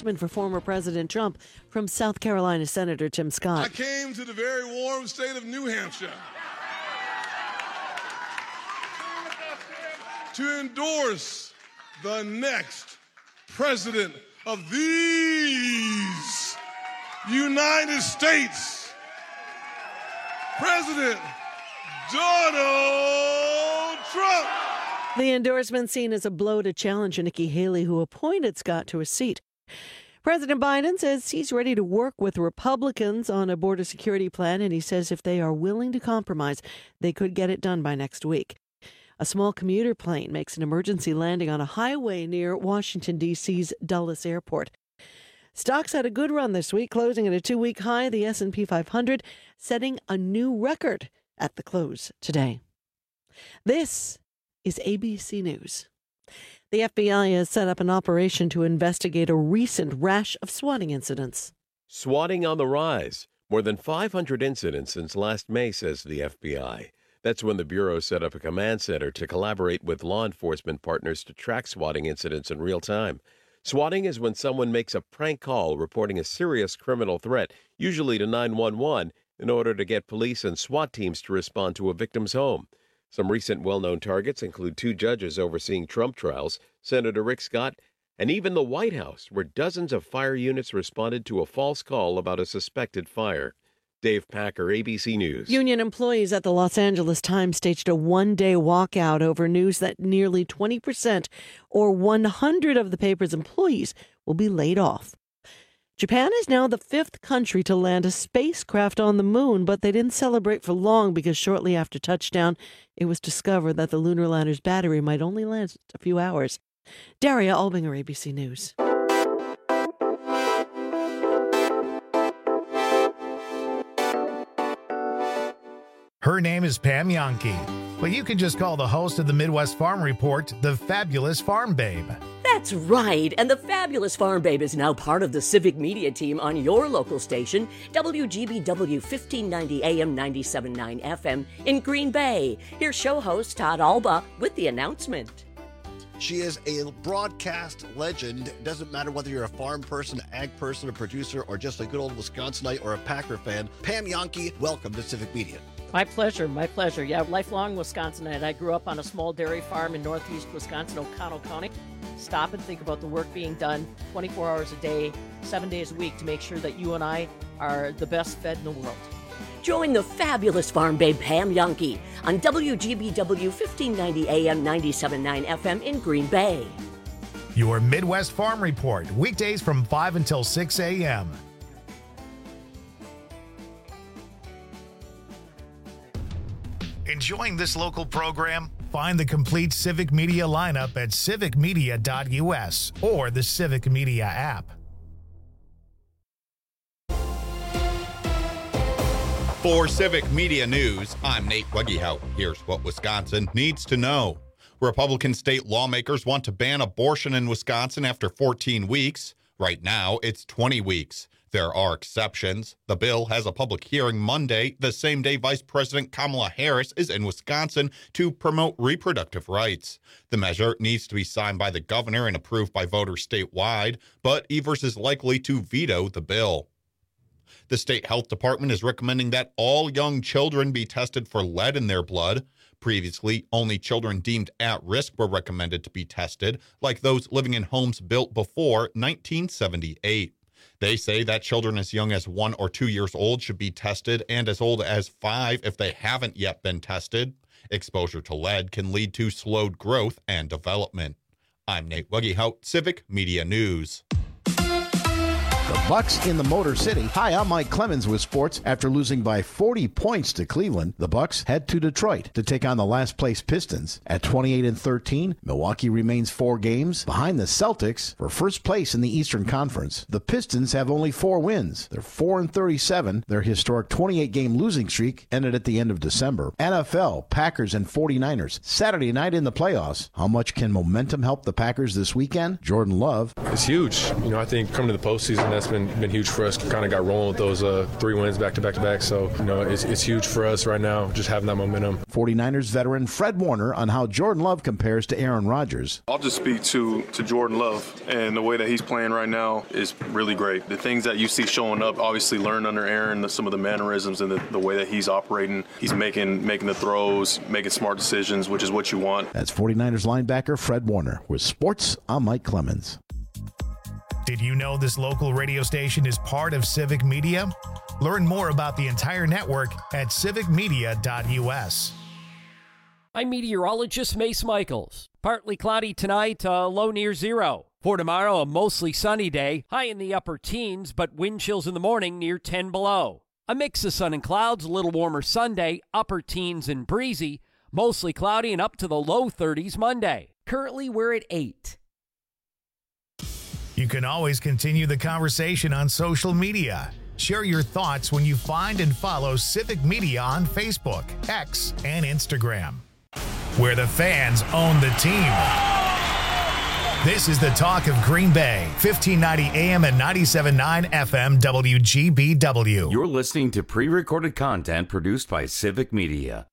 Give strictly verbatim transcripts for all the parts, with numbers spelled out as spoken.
endorsement for former President Trump from South Carolina Senator Tim Scott. I came to the very warm state of New Hampshire to endorse the next president of these United States, President Donald Trump. The endorsement seen as a blow to challenger Nikki Haley, who appointed Scott to a seat. President Biden says he's ready to work with Republicans on a border security plan, and he says if they are willing to compromise, they could get it done by next week. A small commuter plane makes an emergency landing on a highway near Washington, D C's Dulles Airport. Stocks had a good run this week, closing at a two-week high, the S and P five hundred setting a new record at the close today. This is A B C News. The F B I has set up an operation to investigate a recent rash of swatting incidents. Swatting on the rise. More than five hundred incidents since last May, says the F B I. That's when the Bureau set up a command center to collaborate with law enforcement partners to track swatting incidents in real time. Swatting is when someone makes a prank call reporting a serious criminal threat, usually to nine one one, in order to get police and SWAT teams to respond to a victim's home. Some recent well-known targets include two judges overseeing Trump trials, Senator Rick Scott, and even the White House, where dozens of fire units responded to a false call about a suspected fire. Dave Packer, A B C News. Union employees at the Los Angeles Times staged a one-day walkout over news that nearly twenty percent, or one hundred of the paper's employees, will be laid off. Japan is now the fifth country to land a spacecraft on the moon, but they didn't celebrate for long because shortly after touchdown, it was discovered that the lunar lander's battery might only last a few hours. Daria Albinger, A B C News. Her name is Pam Jahnke, but you can just call the host of the Midwest Farm Report the Fabulous Farm Babe. That's right, and the Fabulous Farm Babe is now part of the civic media team on your local station, W G B W fifteen ninety A M ninety-seven point nine F M in Green Bay. Here's show host Todd Alba with the announcement. She is a broadcast legend. Doesn't matter whether you're a farm person, ag person, a producer, or just a good old Wisconsinite or a Packer fan. Pam Jahnke, welcome to Civic Media. My pleasure, my pleasure. Yeah, lifelong Wisconsinite. I grew up on a small dairy farm in northeast Wisconsin, O'Connell County. Stop and think about the work being done twenty-four hours a day, seven days a week to make sure that you and I are the best fed in the world. Join the Fabulous Farm Babe Pam Jahnke on W G B W fifteen ninety A M ninety-seven point nine F M in Green Bay. Your Midwest Farm Report, weekdays from five until six A M Enjoying this local program? Find the complete Civic Media lineup at civic media dot U S or the Civic Media app. For Civic Media News, I'm Nate Wegehout. Here's what Wisconsin needs to know. Republican state lawmakers want to ban abortion in Wisconsin after fourteen weeks. Right now, it's twenty weeks. There are exceptions. The bill has a public hearing Monday, the same day Vice President Kamala Harris is in Wisconsin to promote reproductive rights. The measure needs to be signed by the governor and approved by voters statewide, but Evers is likely to veto the bill. The state health department is recommending that all young children be tested for lead in their blood. Previously, only children deemed at risk were recommended to be tested, like those living in homes built before nineteen seventy-eight. They say that children as young as one or two years old should be tested, and as old as five if they haven't yet been tested. Exposure to lead can lead to slowed growth and development. I'm Nate Wegehout, Civic Media News. The Bucks in the Motor City. Hi, I'm Mike Clemens with sports. After losing by forty points to Cleveland, the Bucks head to Detroit to take on the last-place Pistons. At twenty-eight and thirteen, Milwaukee remains four games behind the Celtics for first place in the Eastern Conference. The Pistons have only four wins. They're four and thirty-seven. Their historic twenty-eight game losing streak ended at the end of December. N F L, Packers, and forty-niners. Saturday night in the playoffs. How much can momentum help the Packers this weekend? Jordan Love. It's huge. You know, I think coming to the postseason, that's been been huge for us. Kind of got rolling with those uh, three wins back to back to back. So, you know, it's, it's huge for us right now, just having that momentum. forty-niners veteran Fred Warner on how Jordan Love compares to Aaron Rodgers. I'll just speak to, to Jordan Love, and the way that he's playing right now is really great. The things that you see showing up, obviously learned under Aaron, the, some of the mannerisms and the, the way that he's operating. He's making making the throws, making smart decisions, which is what you want. That's forty-niners linebacker Fred Warner. With sports, I'm Mike Clemens. Did you know this local radio station is part of Civic Media? Learn more about the entire network at civic media dot u s. I'm meteorologist Mace Michaels. Partly cloudy tonight, uh, low near zero. For tomorrow, a mostly sunny day, high in the upper teens, but wind chills in the morning near ten below. A mix of sun and clouds, a little warmer Sunday, upper teens and breezy, mostly cloudy and up to the low thirties Monday. Currently, we're at eight. You can always continue the conversation on social media. Share your thoughts when you find and follow Civic Media on Facebook, X, and Instagram, where the fans own the team. This is the talk of Green Bay, fifteen ninety A M and ninety-seven point nine F M W G B W. You're listening to pre-recorded content produced by Civic Media.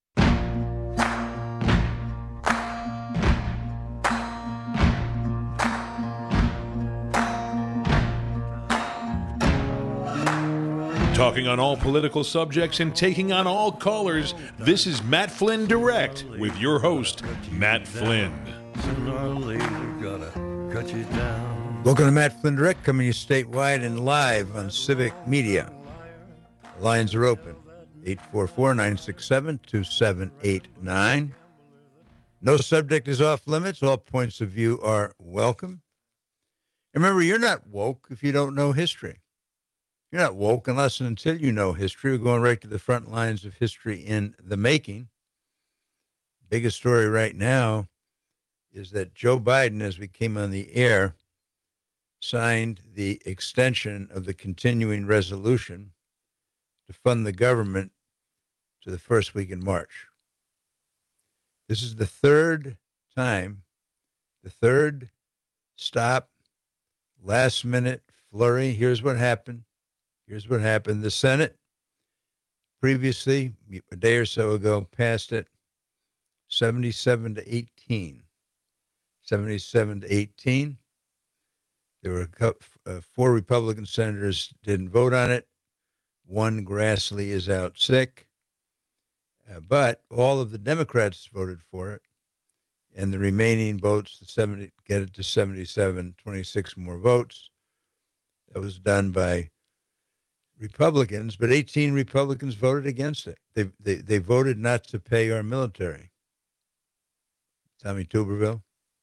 Talking on all political subjects and taking on all callers, this is Matt Flynn Direct with your host, Matt Flynn. Sooner or later, gotta cut you down. Welcome to Matt Flynn Direct, coming to you statewide and live on Civic Media. The lines are open, eight four four, nine six seven, two seven eight nine. No subject is off limits. All points of view are welcome. Remember, you're not woke if you don't know history. You're not woke unless and until you know history. We're going right to the front lines of history in the making. Biggest story right now is that Joe Biden, as we came on the air, signed the extension of the continuing resolution to fund the government to the first week in March. This is the third time, the third stop, last minute flurry. Here's what happened. Here's what happened. The Senate previously, a day or so ago, passed it seventy-seven to eighteen. seventy-seven to eighteen. There were a couple, uh, four Republican senators didn't vote on it. One, Grassley, is out sick. Uh, but all of the Democrats voted for it. And the remaining votes, the seventy, get it to seventy-seven, twenty-six more votes. That was done by Republicans, but eighteen Republicans voted against it. They, they they voted not to pay our military. Tommy Tuberville,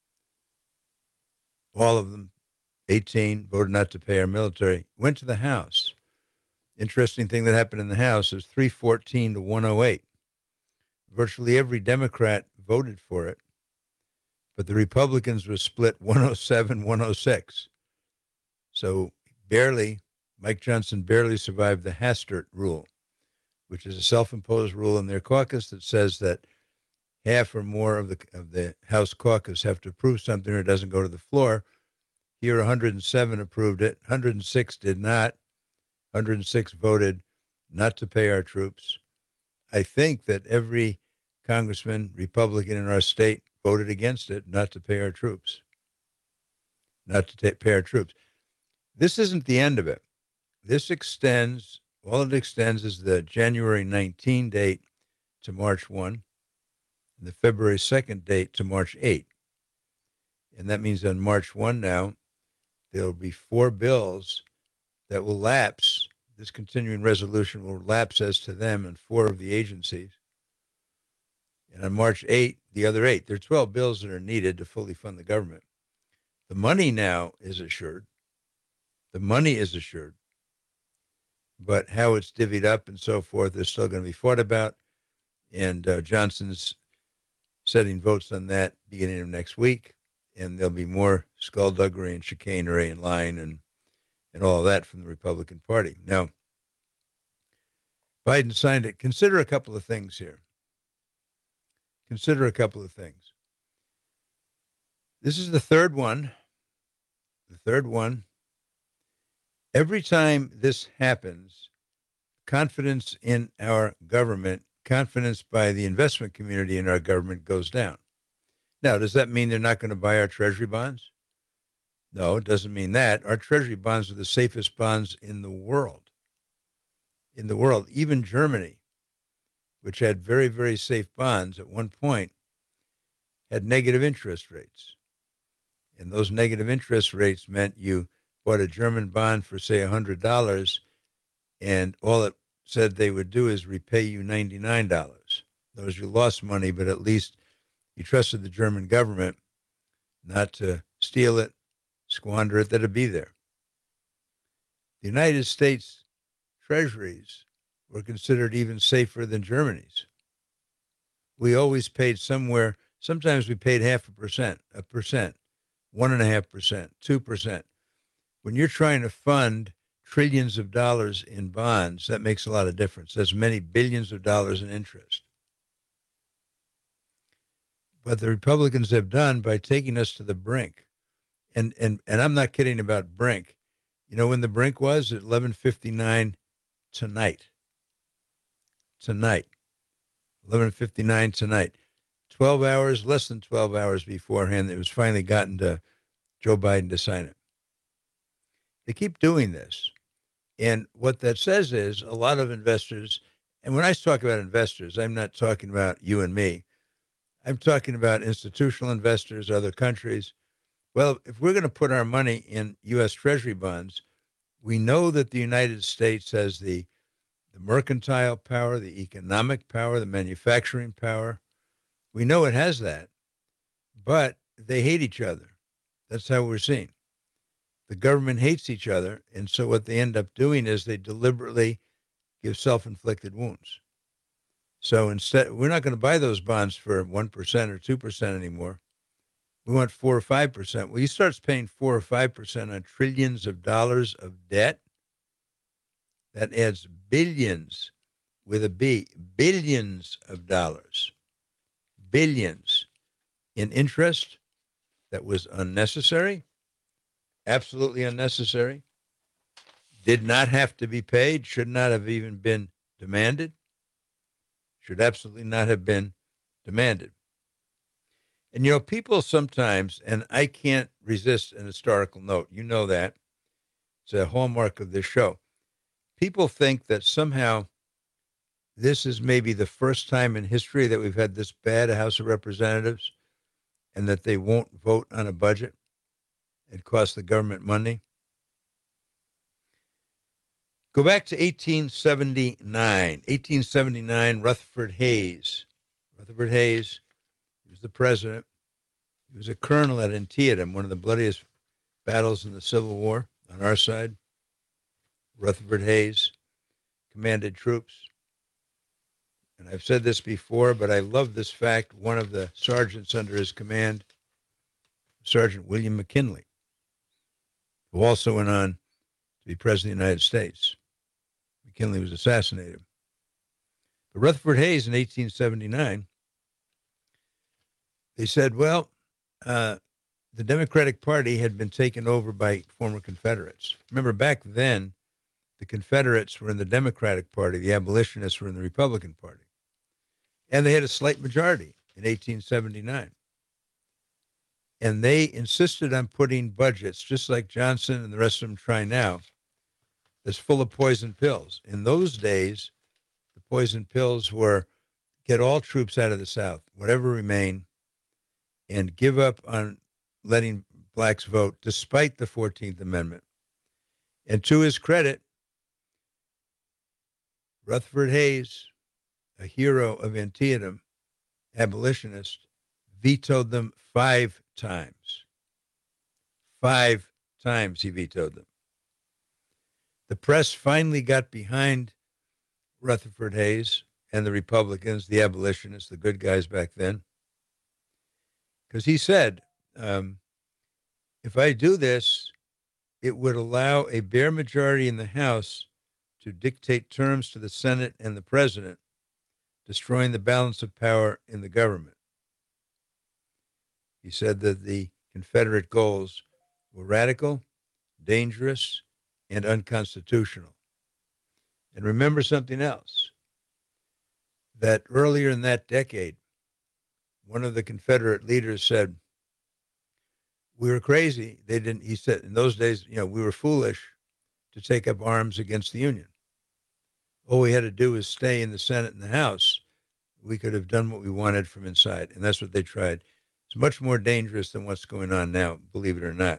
all of them, eighteen, voted not to pay our military. Went to the House. Interesting thing that happened in the House is three fourteen to one oh eight. Virtually every Democrat voted for it, but the Republicans were split one oh seven, one oh six. So barely, Mike Johnson barely survived the Hastert rule, which is a self-imposed rule in their caucus that says that half or more of the of the House caucus have to approve something or it doesn't go to the floor. Here, one hundred seven approved it. one hundred six did not. one hundred six voted not to pay our troops. I think that every congressman, Republican in our state, voted against it, not to pay our troops. Not to pay our troops. This isn't the end of it. This extends, all it extends is the January nineteenth date to March first, and the February second date to March eighth. And that means on March first now, there'll be four bills that will lapse. This continuing resolution will lapse as to them and four of the agencies. And on March eighth, the other eight. There are twelve bills that are needed to fully fund the government. The money now is assured. The money is assured. But how it's divvied up and so forth is still going to be fought about. And uh, Johnson's setting votes on that beginning of next week. And there'll be more skullduggery and chicanery and lying and, and all of that from the Republican Party. Now, Biden signed it. Consider a couple of things here. Consider a couple of things. This is the third one. The third one. Every time this happens, confidence in our government, confidence by the investment community in our government goes down. Now, does that mean they're not going to buy our treasury bonds? No, it doesn't mean that. Our treasury bonds are the safest bonds in the world. In the world, even Germany, which had very, very safe bonds at one point, had negative interest rates. And those negative interest rates meant you bought a German bond for, say, one hundred dollars, and all it said they would do is repay you ninety-nine dollars. In other words, you lost money, but at least you trusted the German government not to steal it, squander it, that it'd be there. The United States treasuries were considered even safer than Germany's. We always paid somewhere, sometimes we paid half a percent, a percent, one and a half percent, two percent. When you're trying to fund trillions of dollars in bonds, that makes a lot of difference. That's many billions of dollars in interest. But the Republicans have done by taking us to the brink. And and and I'm not kidding about brink. You know when the brink was? At eleven fifty-nine tonight. Tonight. eleven fifty-nine tonight. twelve hours, less than twelve hours beforehand, it was finally gotten to Joe Biden to sign it. They keep doing this. And what that says is a lot of investors, and when I talk about investors, I'm not talking about you and me. I'm talking about institutional investors, other countries. Well, if we're going to put our money in U S Treasury bonds, we know that the United States has the, the mercantile power, the economic power, the manufacturing power. We know it has that, but they hate each other. That's how we're seeing. The government hates each other, and so what they end up doing is they deliberately give self-inflicted wounds. So instead, we're not going to buy those bonds for one percent or two percent anymore. We want four or five percent. Well, you start paying four or five percent on trillions of dollars of debt, that adds billions with a B, billions of dollars, billions in interest that was unnecessary. Absolutely unnecessary, did not have to be paid, should not have even been demanded, should absolutely not have been demanded. And, you know, people sometimes, and I can't resist an historical note, you know that, it's a hallmark of this show. People think that somehow this is maybe the first time in history that we've had this bad a House of Representatives and that they won't vote on a budget. It costs the government money. Go back to eighteen seventy-nine. eighteen seventy-nine, Rutherford Hayes. Rutherford Hayes, he was the president. He was a colonel at Antietam, one of the bloodiest battles in the Civil War on our side. Rutherford Hayes commanded troops. And I've said this before, but I love this fact. One of the sergeants under his command, Sergeant William McKinley, who also went on to be president of the United States. McKinley was assassinated. But Rutherford Hayes in eighteen seventy-nine, they said, well, uh, the Democratic Party had been taken over by former Confederates. Remember, back then, the Confederates were in the Democratic Party, the abolitionists were in the Republican Party. And they had a slight majority in eighteen seventy-nine. And they insisted on putting budgets, just like Johnson and the rest of them try now, that's full of poison pills. In those days, the poison pills were get all troops out of the South, whatever remain, and give up on letting blacks vote, despite the fourteenth Amendment. And to his credit, Rutherford Hayes, a hero of Antietam, abolitionist, vetoed them five times. Five times he vetoed them. The press finally got behind Rutherford Hayes and the Republicans, the abolitionists, the good guys back then, because he said, um, if I do this, it would allow a bare majority in the House to dictate terms to the Senate and the president, destroying the balance of power in the government. He said that the Confederate goals were radical, dangerous, and unconstitutional. And remember something else, that earlier in that decade, one of the Confederate leaders said, we were crazy. They didn't, he said, in those days, you know, we were foolish to take up arms against the Union. All we had to do was stay in the Senate and the House. We could have done what we wanted from inside. And that's what they tried. It's much more dangerous than what's going on now, believe it or not.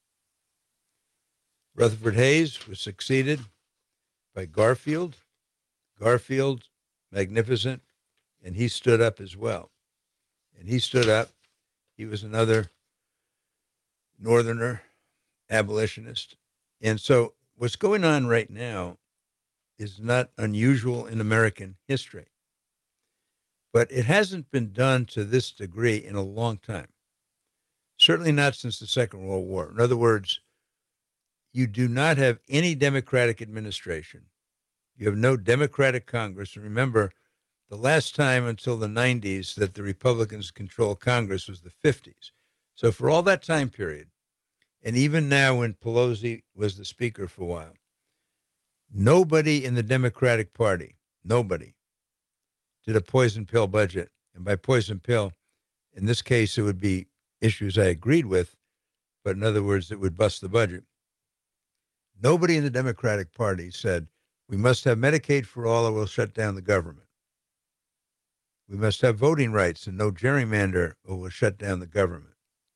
Rutherford Hayes was succeeded by Garfield. Garfield, magnificent, and he stood up as well. And he stood up. He was another Northerner, abolitionist. And so what's going on right now is not unusual in American history. But it hasn't been done to this degree in a long time. Certainly not since the Second World War. In other words, you do not have any Democratic administration. You have no Democratic Congress. And remember, the last time until the nineties that the Republicans controlled Congress was the fifties. So for all that time period, and even now when Pelosi was the speaker for a while, nobody in the Democratic Party, nobody, did a poison pill budget. And by poison pill, in this case, it would be issues I agreed with, but in other words, it would bust the budget. Nobody in the Democratic Party said, we must have Medicaid for all or we'll shut down the government. We must have voting rights and no gerrymander or we'll shut down the government.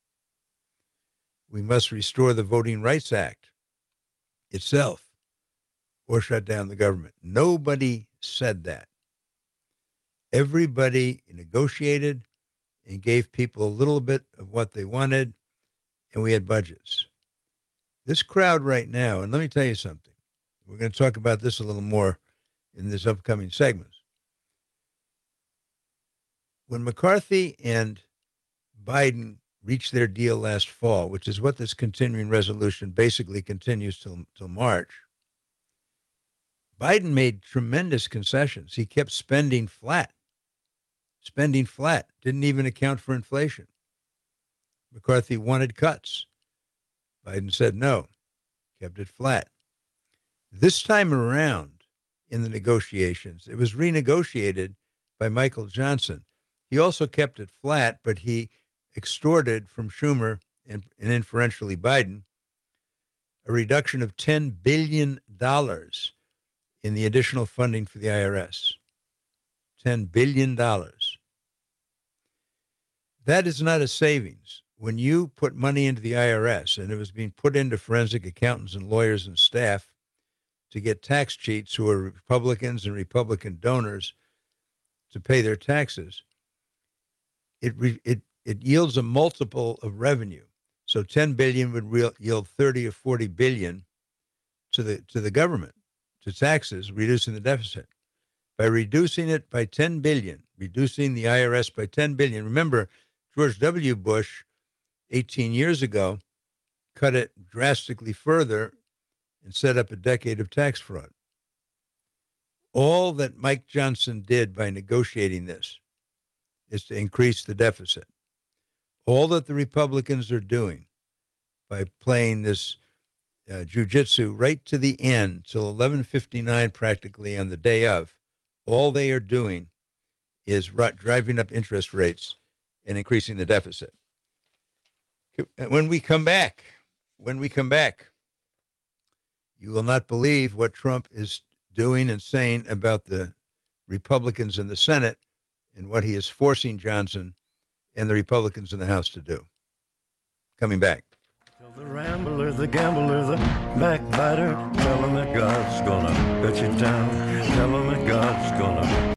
We must restore the Voting Rights Act itself or shut down the government. Nobody said that. Everybody negotiated and gave people a little bit of what they wanted, and we had budgets. This crowd right now, and let me tell you something, we're going to talk about this a little more in this upcoming segments. When McCarthy and Biden reached their deal last fall, which is what this continuing resolution basically continues till, till March, Biden made tremendous concessions. He kept spending flat. Spending flat, didn't even account for inflation. McCarthy wanted cuts. Biden said no, kept it flat. This time around in the negotiations, it was renegotiated by Michael Johnson. He also kept it flat, but he extorted from Schumer and, and inferentially Biden a reduction of ten billion dollars in the additional funding for the I R S. ten billion dollars. That is not a savings. When you put money into the I R S, and it was being put into forensic accountants and lawyers and staff to get tax cheats who are Republicans and Republican donors to pay their taxes, it it it yields a multiple of revenue. So ten billion would re- yield thirty or forty billion to the to the government, to taxes, reducing the deficit. By reducing it by ten billion, reducing the I R S by ten billion. Remember, George W. Bush, eighteen years ago, cut it drastically further and set up a decade of tax fraud. All that Mike Johnson did by negotiating this is to increase the deficit. All that the Republicans are doing by playing this uh, jujitsu right to the end, till eleven fifty-nine practically on the day of, all they are doing is r- driving up interest rates and increasing the deficit. When we come back, when we come back, you will not believe what Trump is doing and saying about the Republicans in the Senate and what he is forcing Johnson and the Republicans in the House to do. Coming back. The rambler, the gambler, the backbiter, tell him that God's gonna bet you down, tell him that God's gonna...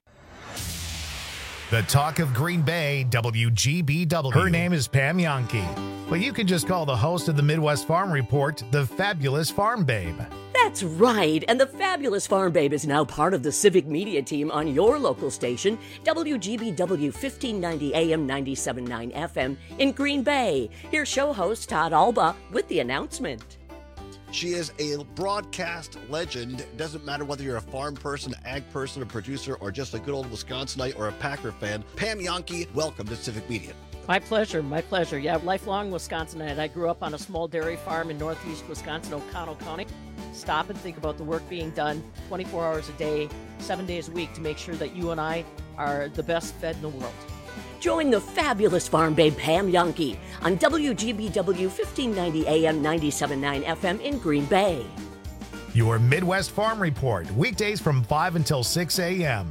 The talk of Green Bay, W G B W. Her name is Pam Yankee, but you can just call the host of the Midwest Farm Report the Fabulous Farm Babe. That's right, and the Fabulous Farm Babe is now part of the Civic Media team on your local station, W G B W fifteen ninety A M ninety-seven point nine F M in Green Bay. Here's show host Todd Alba with the announcement. She is a broadcast legend. It doesn't matter whether you're a farm person, ag person, a producer, or just a good old Wisconsinite or a Packer fan. Pam Yankee, welcome to Civic Media. My pleasure, my pleasure. Yeah, lifelong Wisconsinite. I grew up on a small dairy farm in northeast Wisconsin, Oconto County. stop and think about the work being done twenty-four hours a day, seven days a week to make sure that you and I are the best fed in the world. Join the fabulous farm babe Pam Yonke on W G B W fifteen ninety A M ninety-seven point nine F M in Green Bay. Your Midwest Farm Report, weekdays from five until six a.m.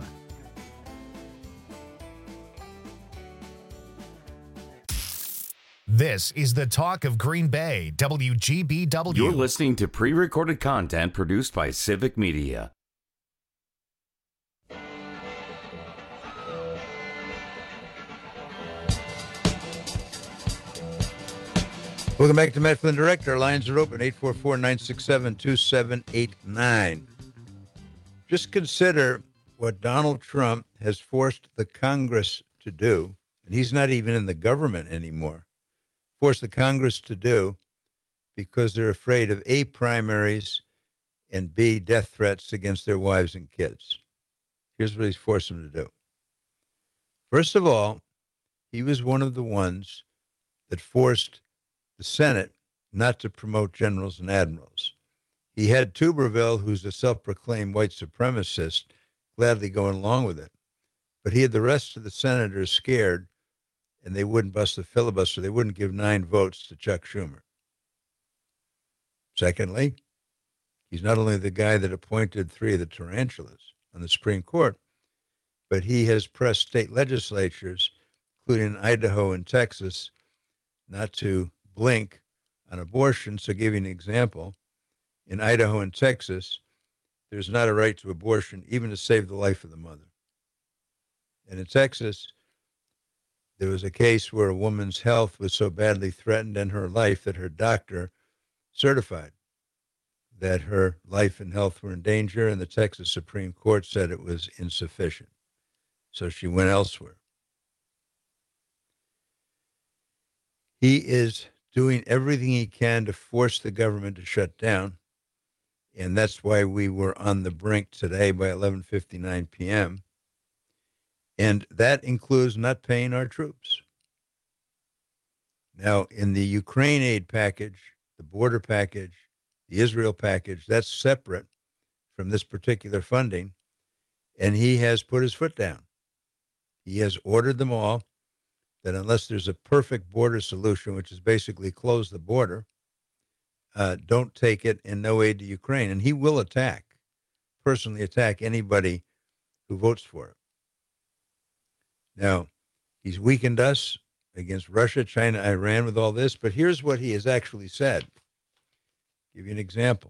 This is the talk of Green Bay, W G B W. You're listening to pre-recorded content produced by Civic Media. Welcome back to Matt Flynn Direct. Our lines are open, eight four four, nine six seven, two seven eight nine. Just consider what Donald Trump has forced the Congress to do, and he's not even in the government anymore, forced the Congress to do because they're afraid of A, primaries, and B, death threats against their wives and kids. Here's what he's forced them to do. First of all, he was one of the ones that forced the Senate not to promote generals and admirals. He had Tuberville, who's a self-proclaimed white supremacist, gladly going along with it. But he had the rest of the senators scared, and they wouldn't bust the filibuster. They wouldn't give nine votes to Chuck Schumer. Secondly, he's not only the guy that appointed three of the tarantulas on the Supreme Court, but he has pressed state legislatures, including Idaho and Texas, not to blink on abortion. So, give you an example, in Idaho and Texas, there's not a right to abortion, even to save the life of the mother. And in Texas, there was a case where a woman's health was so badly threatened and her life that her doctor certified that her life and health were in danger, and the Texas Supreme Court said it was insufficient. So she went elsewhere. He is doing everything he can to force the government to shut down. And that's why we were on the brink today by eleven fifty-nine p.m. And that includes not paying our troops. Now, in the Ukraine aid package, the border package, the Israel package, that's separate from this particular funding. And he has put his foot down. He has ordered them all that unless there's a perfect border solution, which is basically close the border, uh, don't take it, and no aid to Ukraine. And he will attack, personally attack anybody who votes for it. Now, he's weakened us against Russia, China, Iran with all this, but here's what he has actually said. I'll give you an example.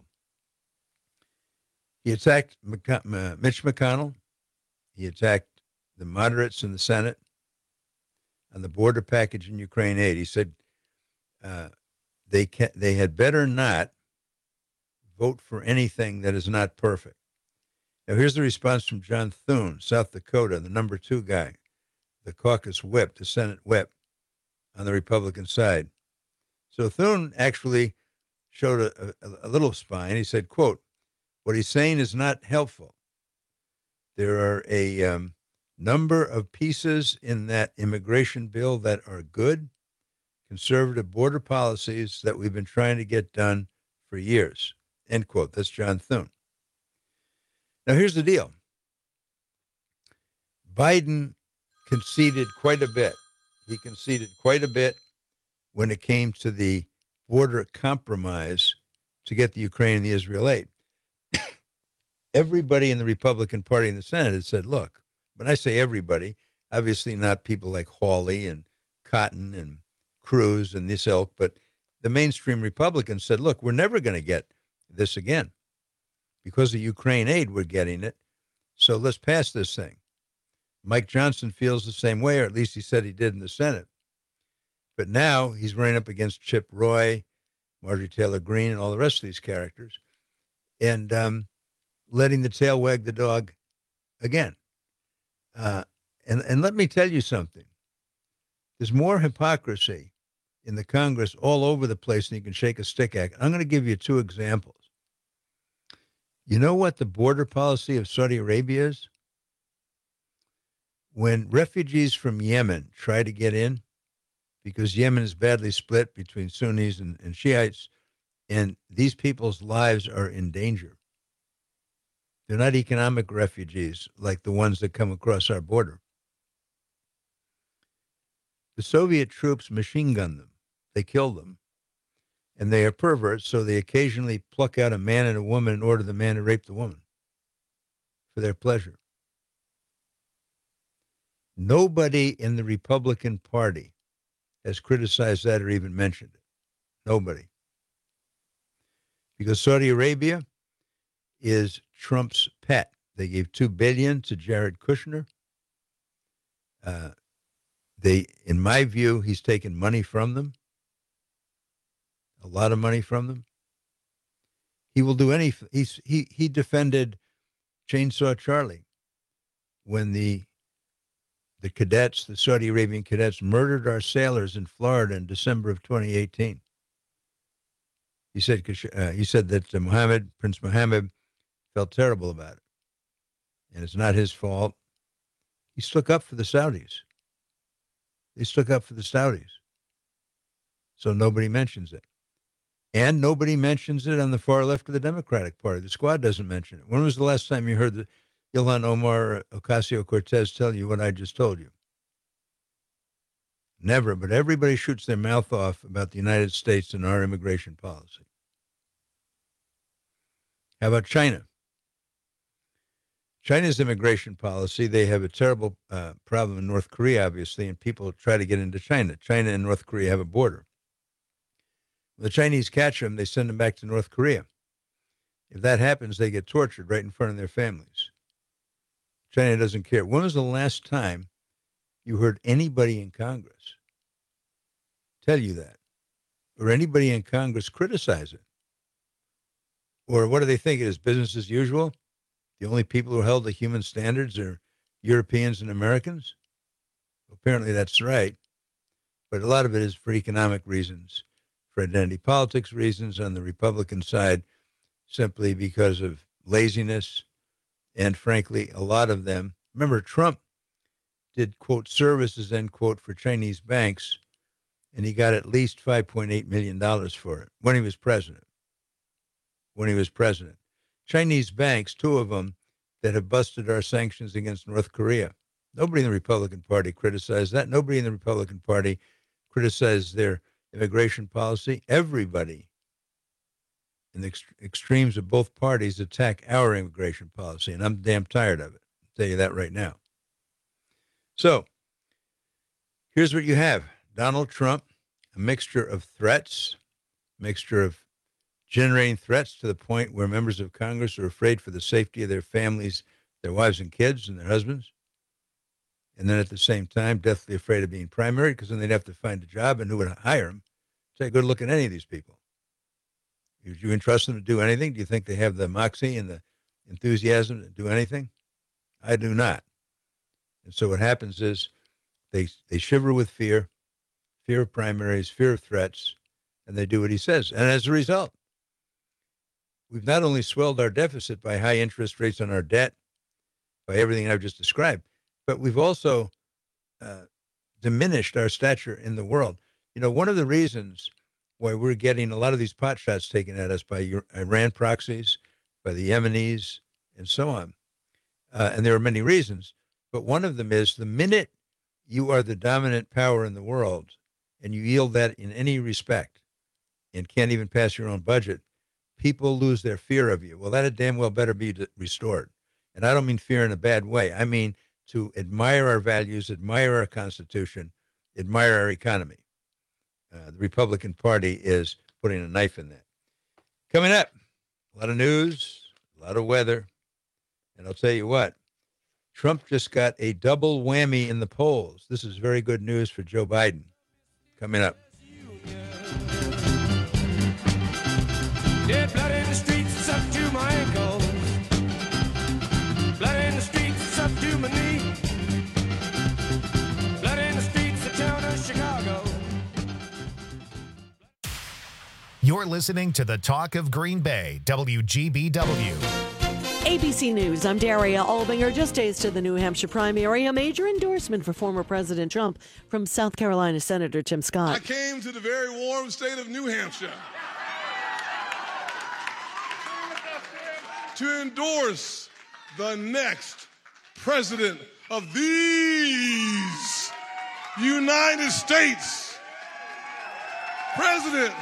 He attacked Mitch McConnell. He attacked the moderates in the Senate on the border package in Ukraine aid. He said uh, they can, they had better not vote for anything that is not perfect. Now, here's the response from John Thune, South Dakota, the number two guy, the caucus whip, the Senate whip on the Republican side. So Thune actually showed a, a, a little spine. He said, quote, what he's saying is not helpful. There are a um, number of pieces in that immigration bill that are good, conservative border policies that we've been trying to get done for years, end quote. That's John Thune. Now, here's the deal. Biden conceded quite a bit. He conceded quite a bit when it came to the border compromise to get the Ukraine and the Israel aid. Everybody in the Republican Party in the Senate had said, look, when I say everybody, obviously not people like Hawley and Cotton and Cruz and this ilk, but the mainstream Republicans said, look, we're never going to get this again. Because of Ukraine aid, we're getting it. So let's pass this thing. Mike Johnson feels the same way, or at least he said he did in the Senate. But now he's running up against Chip Roy, Marjorie Taylor Greene, and all the rest of these characters, and um, letting the tail wag the dog again. Uh, and, and let me tell you something. There's more hypocrisy in the Congress all over the place than you can shake a stick at. I'm going to give you two examples. You know what the border policy of Saudi Arabia is? When refugees from Yemen try to get in, because Yemen is badly split between Sunnis and, and Shiites, And these people's lives are in danger. They're not economic refugees like the ones that come across our border. The Soviet troops machine gun them. They kill them. And they are perverts, so they occasionally pluck out a man and a woman and order the man to rape the woman for their pleasure. Nobody in the Republican Party has criticized that or even mentioned it. Nobody. Because Saudi Arabia is Trump's pet. They gave two billion dollars to Jared Kushner. Uh, they, in my view, he's taken money from them. A lot of money from them. He will do any. He's, he he defended Chainsaw Charlie when the the cadets, the Saudi Arabian cadets, murdered our sailors in Florida in December of twenty eighteen. He said uh, he said that uh, Mohammed, Prince Mohammed, felt terrible about it, and it's not his fault. He stuck up for the Saudis. They stuck up for the Saudis, so nobody mentions it. And nobody mentions it on the far left of the Democratic Party. The Squad doesn't mention it. When was the last time you heard the Ilhan Omar Ocasio-Cortez tell you what I just told you? Never, but everybody shoots their mouth off about the United States and our immigration policy. How about China? China's immigration policy, they have a terrible uh, problem in North Korea, obviously, and people try to get into China. China and North Korea have a border. When the Chinese catch them, they send them back to North Korea. If that happens, they get tortured right in front of their families. China doesn't care. When was the last time you heard anybody in Congress tell you that? Or anybody in Congress criticize it? Or what do they think it is, business as usual? The only people who are held to human standards are Europeans and Americans? Apparently that's right. But a lot of it is for economic reasons, for identity politics reasons on the Republican side, simply because of laziness. And frankly, a lot of them, remember, Trump did, quote, services, end quote, for Chinese banks, and he got at least five point eight million dollars for it when he was president. When he was president. Chinese banks, two of them, that have busted our sanctions against North Korea. Nobody in the Republican Party criticized that. Nobody in the Republican Party criticized their immigration policy. Everybody in the ext- extremes of both parties attack our immigration policy, and I'm damn tired of it. I'll tell you that right now. So, here's what you have. Donald Trump, a mixture of threats, mixture of generating threats to the point where members of Congress are afraid for the safety of their families, their wives and kids, and their husbands. And then at the same time, deathly afraid of being primaried, because then they'd have to find a job, and who would hire them? Take a good look at any of these people. Would you entrust them to do anything? Do you think they have the moxie and the enthusiasm to do anything? I do not. And so what happens is they they shiver with fear, fear of primaries, fear of threats, and they do what he says. And as a result, we've not only swelled our deficit by high interest rates on our debt, by everything I've just described, but we've also uh, diminished our stature in the world. You know, one of the reasons why we're getting a lot of these pot shots taken at us by Iran proxies, by the Yemenis, and so on, uh, and there are many reasons, but one of them is the minute you are the dominant power in the world and you yield that in any respect and can't even pass your own budget, people lose their fear of you. Well, that damn well better be restored. And I don't mean fear in a bad way. I mean to admire our values, admire our Constitution, admire our economy. Uh, the Republican Party is putting a knife in that. Coming up, a lot of news, a lot of weather. And I'll tell you what, Trump just got a double whammy in the polls. This is very good news for Joe Biden. Coming up. Yeah, blood in the streets, it's up to my ankles. Blood in the streets, it's up to my knee. Blood in the streets, the town of Chicago. You're listening to the Talk of Green Bay, W G B W. A B C News, I'm Daria Albinger. Just days to the New Hampshire primary, a major endorsement for former President Trump from South Carolina Senator Tim Scott. I came to the very warm state of New Hampshire to endorse the next president of these United States, President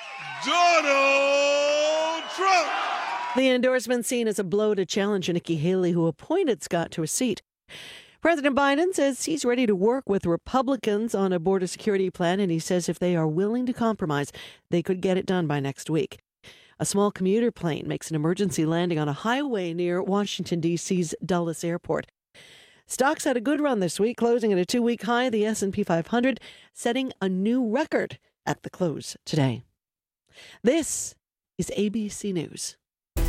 Donald Trump. The endorsement seen as a blow to challenger Nikki Haley, who appointed Scott to a seat. President Biden says he's ready to work with Republicans on a border security plan, and he says if they are willing to compromise, they could get it done by next week. A small commuter plane makes an emergency landing on a highway near Washington, D C's Dulles Airport. Stocks had a good run this week, closing at a two-week high, the S and P five hundred setting a new record at the close today. This is A B C News.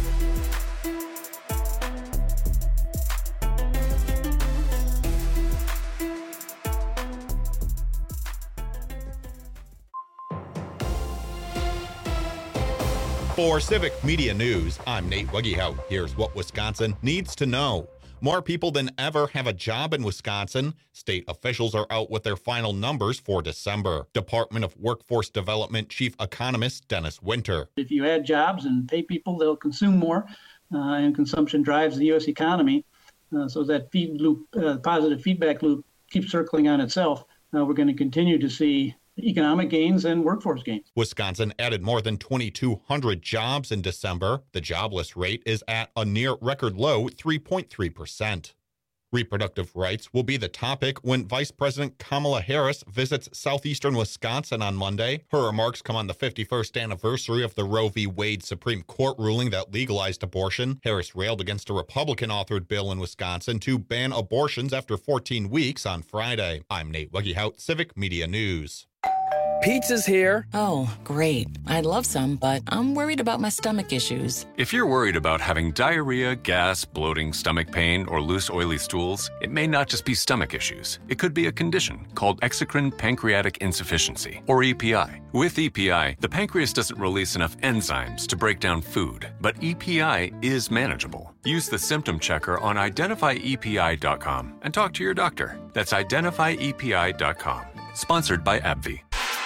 For Civic Media News, I'm Nate Wuggyhout. Here's what Wisconsin needs to know. More people than ever have a job in Wisconsin. State officials are out with their final numbers for December. Department of Workforce Development Chief Economist Dennis Winter. If you add jobs and pay people, they'll consume more, uh, and consumption drives the U S economy. Uh, so that feed loop, uh, positive feedback loop keeps circling on itself. Uh, we're going to continue to see economic gains and workforce gains. Wisconsin added more than twenty-two hundred jobs in December. The jobless rate is at a near record low three point three percent. Reproductive rights will be the topic when Vice President Kamala Harris visits southeastern Wisconsin on Monday. Her remarks come on the fifty-first anniversary of the Roe v. Wade Supreme Court ruling that legalized abortion. Harris railed against a Republican-authored bill in Wisconsin to ban abortions after fourteen weeks on Friday. I'm Nate Wuggyhout, Civic Media News. Pizza's here. Oh, great. I'd love some, but I'm worried about my stomach issues. If you're worried about having diarrhea, gas, bloating, stomach pain, or loose, oily stools, it may not just be stomach issues. It could be a condition called exocrine pancreatic insufficiency, or E P I. With E P I, the pancreas doesn't release enough enzymes to break down food, but E P I is manageable. Use the symptom checker on identify E P I dot com and talk to your doctor. That's identify E P I dot com. Sponsored by AbbVie.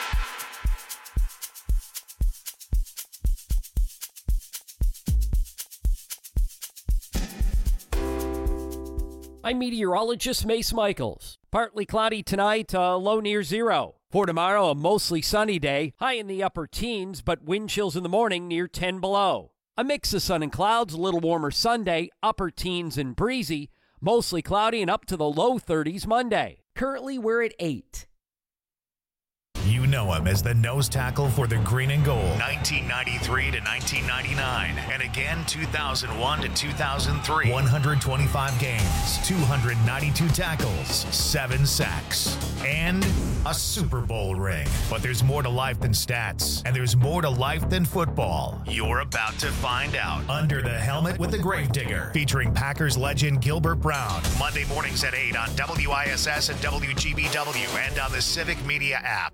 I'm meteorologist Mace Michaels. Partly cloudy tonight, uh, low near zero. For tomorrow, a mostly sunny day, high in the upper teens, but wind chills in the morning near ten below. A mix of sun and clouds, a little warmer Sunday, upper teens and breezy, mostly cloudy and up to the low thirties Monday. Currently, we're at eight. You know him as the nose tackle for the green and gold, nineteen ninety-three to nineteen ninety-nine, and again two thousand one to two thousand three. one hundred twenty-five games, two hundred ninety-two tackles, seven sacks, and a Super Bowl ring. But there's more to life than stats, and there's more to life than football. You're about to find out. Under the Helmet with the Gravedigger, featuring Packers legend Gilbert Brown. Monday mornings at eight on W I S S and W G B W and on the Civic Media app.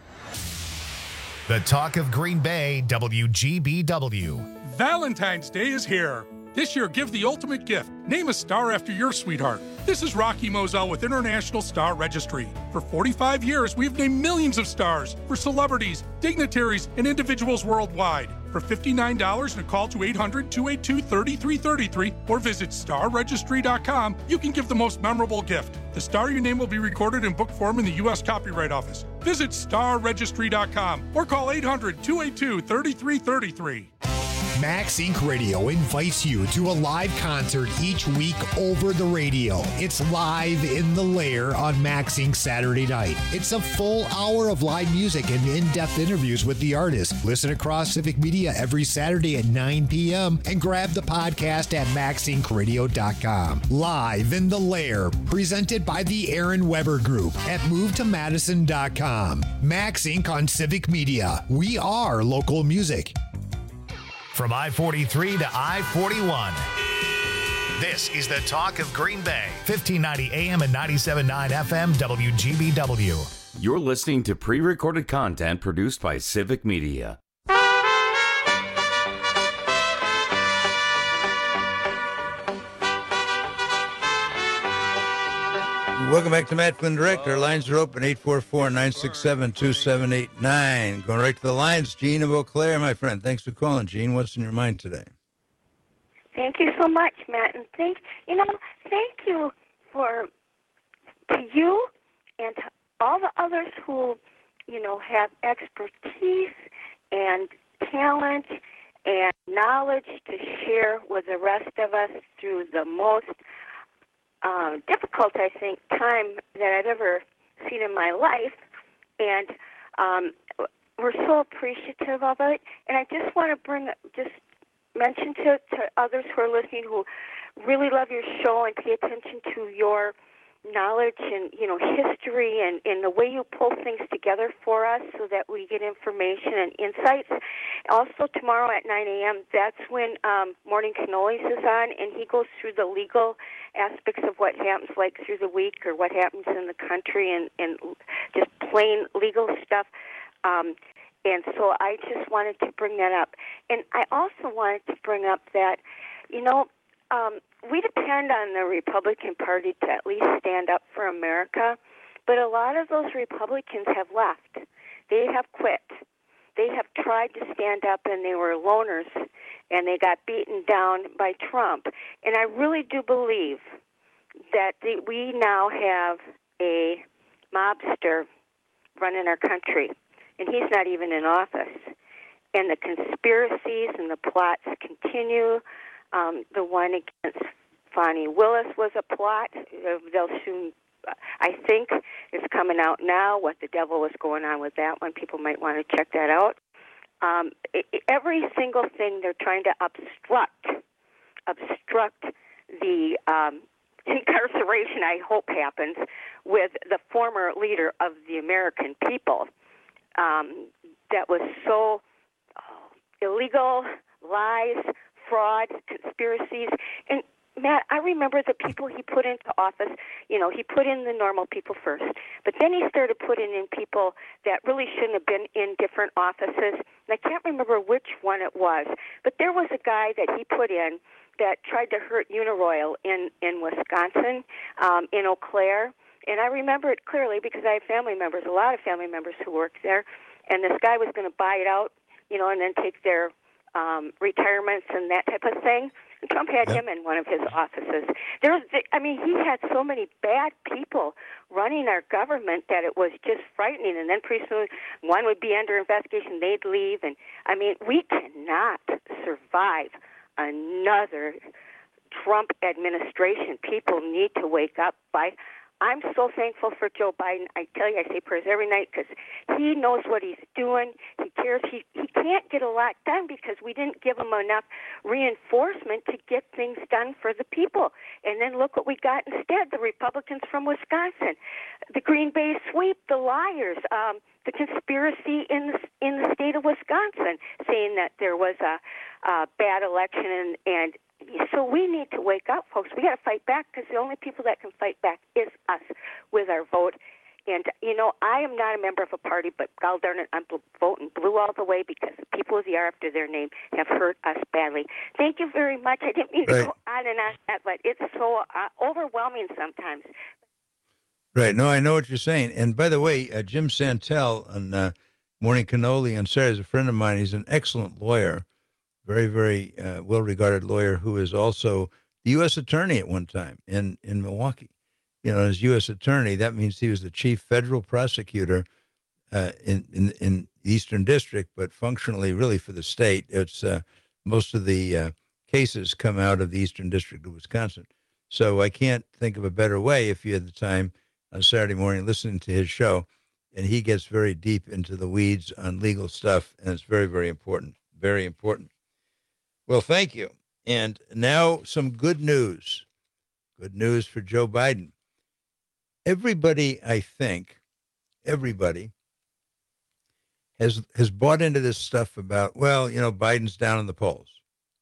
The talk of Green Bay, W G B W. Valentine's Day is here. This year, give the ultimate gift. Name a star after your sweetheart. This is Rocky Moselle with International Star Registry. For forty-five years, we've named millions of stars for celebrities, dignitaries, and individuals worldwide. For fifty-nine dollars and a call to eight hundred, two eight two, three three three three or visit star registry dot com, you can give the most memorable gift. The star you name will be recorded in book form in the U S Copyright Office. Visit star registry dot com or call eight hundred, two eight two, three three three three. Max Incorporated. Radio invites you to a live concert each week over the radio. It's Live in the Lair on Max Incorporated. Saturday night. It's a full hour of live music and in-depth interviews with the artist. Listen across Civic Media every Saturday at nine p.m. and grab the podcast at max inc radio dot com. Live in the Lair, presented by the Aaron Weber Group at move to madison dot com. Max Incorporated on Civic Media. We are local music. From I forty-three to I forty-one. This is the talk of Green Bay. fifteen ninety A M and ninety-seven point nine F M W G B W. You're listening to pre-recorded content produced by Civic Media. Welcome back to Matt Flynn Direct. Our lines are open, eight four four, nine six seven, two seven eight nine. Going right to the lines, Gene of Eau Claire, my friend. Thanks for calling, Gene. What's in your mind today? Thank you so much, Matt, and thank you know, thank you for to you and to all the others who, you know, have expertise and talent and knowledge to share with the rest of us through the most uh, difficult, I think, time that I've ever seen in my life. And um, we're so appreciative of it. And I just want to bring, just mention to, to others who are listening who really love your show and pay attention to your knowledge and, you know, history and, and the way you pull things together for us so that we get information and insights. Also, tomorrow at nine a.m., that's when um, Morning Cannolis is on, and he goes through the legal aspects of what happens, like through the week or what happens in the country and, and just plain legal stuff. Um, and so I just wanted to bring that up. And I also wanted to bring up that, you know, Um, we depend on the Republican Party to at least stand up for America, but a lot of those Republicans have left. They have quit. They have tried to stand up, and they were loners, and they got beaten down by Trump. And I really do believe that the, we now have a mobster running our country, and he's not even in office. And the conspiracies and the plots continue. Um, the one against Fani Willis was a plot. They'll soon, I think, it's coming out now what the devil was going on with that one. People might want to check that out. Um, it, every single thing they're trying to obstruct, obstruct the um, incarceration, I hope happens, with the former leader of the American people. Um, that was so oh, illegal, lies, fraud, conspiracies. And Matt, I remember the people he put into office. You know, he put in the normal people first, but then he started putting in people that really shouldn't have been in different offices. And I can't remember which one it was, but there was a guy that he put in that tried to hurt Uniroyal in, in Wisconsin, um, in Eau Claire. And I remember it clearly because I have family members, a lot of family members who worked there. And this guy was going to buy it out, you know, and then take their Um, retirements and that type of thing. And Trump had yep. him in one of his offices. There's, I mean, he had so many bad people running our government that it was just frightening. And then pretty soon, one would be under investigation, they'd leave. And I mean, we cannot survive another Trump administration. People need to wake up. By I'm so thankful for Joe Biden. I tell you, I say prayers every night because he knows what he's doing. He cares. He he can't get a lot done because we didn't give him enough reinforcement to get things done for the people. And then look what we got instead, the Republicans from Wisconsin, the Green Bay sweep, the liars, um, the conspiracy in the, in the state of Wisconsin saying that there was a, a bad election and, and so we need to wake up, folks. We got to fight back because the only people that can fight back is us with our vote. And, you know, I am not a member of a party, but God darn it, I'm voting blue all the way because the people with the R after their name have hurt us badly. Thank you very much. I didn't mean to right. go on and on, but it's so uh, overwhelming sometimes. Right. No, I know what you're saying. And by the way, uh, Jim Santel on uh, Morning Cannoli on Saturday is a friend of mine. He's an excellent lawyer. Very, very uh, well-regarded lawyer who is also the U S attorney at one time in, in Milwaukee. You know, as U S attorney, that means he was the chief federal prosecutor uh, in, in in the Eastern District, but functionally, really for the state. It's uh, most of the uh, cases come out of the Eastern District of Wisconsin. So I can't think of a better way if you had the time on Saturday morning listening to his show, and he gets very deep into the weeds on legal stuff, and it's very, very important, very important. Well, thank you. And now some good news. Good news for Joe Biden. Everybody, I think, everybody has has bought into this stuff about, well, you know, Biden's down in the polls.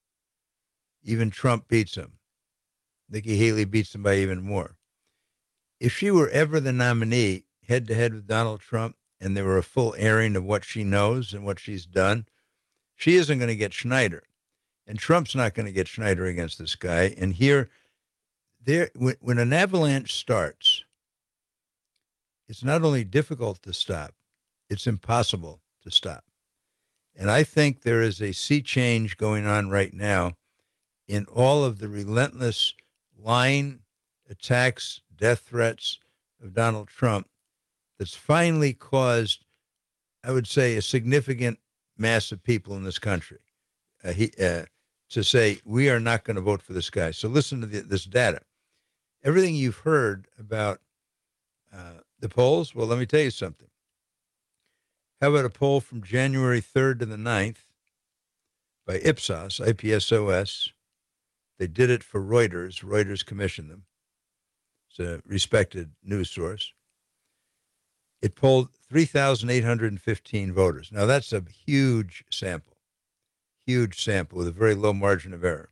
Even Trump beats him. Nikki Haley beats him by even more. If she were ever the nominee head-to-head with Donald Trump and there were a full airing of what she knows and what she's done, she isn't going to get Schneider. And Trump's not going to get Schneider against this guy. And here, there, when, when an avalanche starts, it's not only difficult to stop, it's impossible to stop. And I think there is a sea change going on right now in all of the relentless lying, attacks, death threats of Donald Trump that's finally caused, I would say, a significant mass of people in this country uh, he, uh, to say, we are not going to vote for this guy. So listen to the, this data. Everything you've heard about uh, the polls, well, let me tell you something. How about a poll from January third to the ninth by Ipsos, I P S O S? They did it for Reuters. Reuters commissioned them. It's a respected news source. It polled three thousand eight hundred fifteen voters. Now, that's a huge sample, huge sample with a very low margin of error.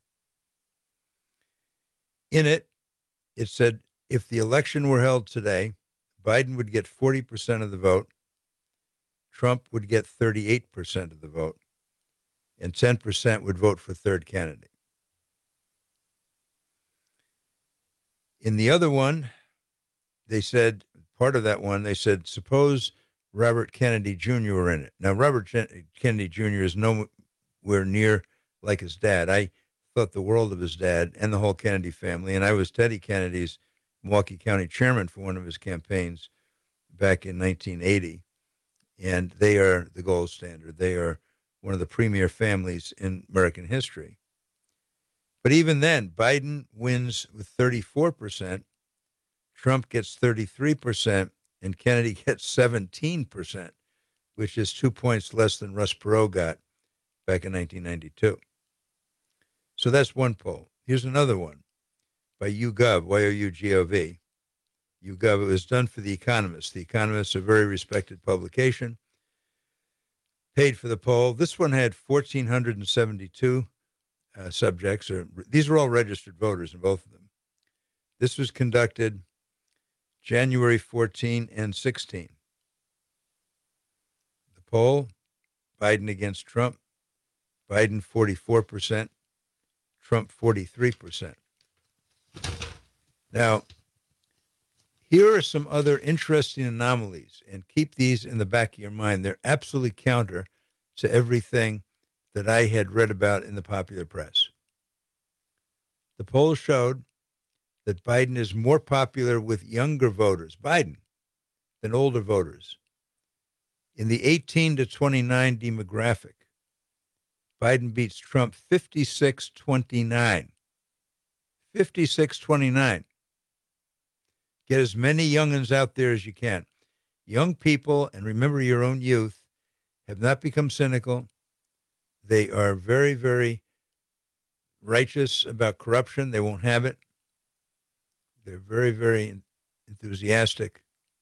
In it, it said if the election were held today, Biden would get forty percent of the vote, Trump would get thirty-eight percent of the vote, and ten percent would vote for third candidate. In the other one, they said, part of that one, they said, suppose Robert Kennedy Junior were in it. Now, Robert Kennedy Junior is nowhere near like his dad. I thought the world of his dad and the whole Kennedy family, and I was Teddy Kennedy's Milwaukee County chairman for one of his campaigns back in nineteen eighty, and they are the gold standard. They are one of the premier families in American history. But even then, Biden wins with thirty-four percent, Trump gets thirty-three percent, and Kennedy gets seventeen percent, which is two points less than Ross Perot got back in nineteen ninety-two. So that's one poll. Here's another one by YouGov, Y O U G O V. YouGov, it was done for The Economist. The Economist, a very respected publication, paid for the poll. This one had one thousand four hundred seventy-two uh, subjects. Or, these are all registered voters in both of them. This was conducted January fourteenth and sixteenth. The poll, Biden against Trump, Biden forty-four percent, Trump forty-three percent. Now, here are some other interesting anomalies, and keep these in the back of your mind. They're absolutely counter to everything that I had read about in the popular press. The poll showed that Biden is more popular with younger voters, Biden, than older voters. In the eighteen to twenty-nine demographic, Biden beats Trump fifty-six twenty-nine. fifty-six twenty-nine. Get as many young'uns out there as you can. Young people, and remember your own youth, have not become cynical. They are very, very righteous about corruption. They won't have it. They're very, very enthusiastic.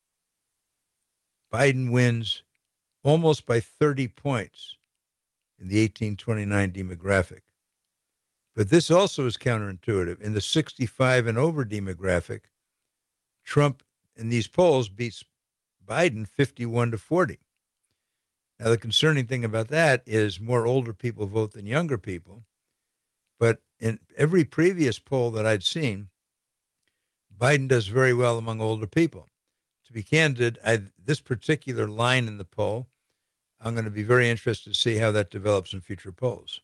Biden wins almost by thirty points in the eighteen twenty-nine demographic. But this also is counterintuitive. In the sixty-five and over demographic, Trump in these polls beats Biden fifty-one to forty. Now, the concerning thing about that is more older people vote than younger people. But in every previous poll that I'd seen, Biden does very well among older people. To be candid, I, this particular line in the poll, I'm going to be very interested to see how that develops in future polls.